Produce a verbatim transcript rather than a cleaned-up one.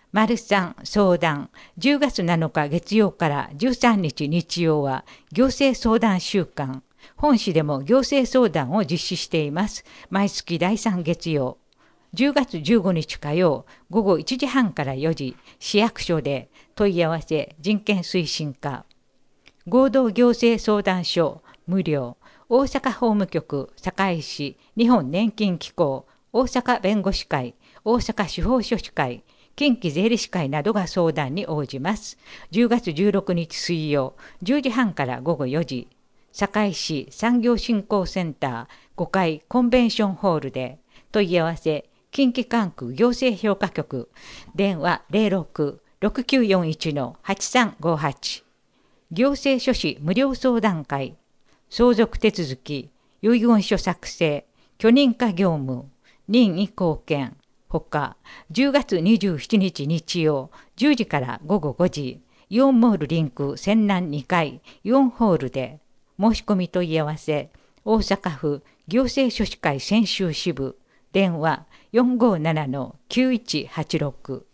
丸さん相談。じゅうがつなのか月曜からじゅうさんにち日曜は行政相談週間。本市でも行政相談を実施しています。毎月だいさん月曜。じゅうがつじゅうごにち火曜午後いちじはんからよじ、市役所で問い合わせ人権推進課。合同行政相談所無料。大阪法務局、堺市、日本年金機構、大阪弁護士会、大阪司法書士会、近畿税理士会などが相談に応じます。じゅうがつじゅうろくにち水曜、じゅうじはんから午後よじ、堺市産業振興センターごかいコンベンションホールで問い合わせ、近畿管区行政評価局、電話 ゼロろく ろくきゅうよんいち はちさんごはち。行政書士無料相談会、相続手続き、遺言書作成、許認可業務、任意貢献、ほか、じゅうがつにじゅうしちにち日曜、じゅうじから午後ごじ、イオンモールリンク泉南にかい、イオンホールで、申し込み問い合わせ、大阪府行政書士会専修支部、電話 よんごーななのきゅういちはちろく。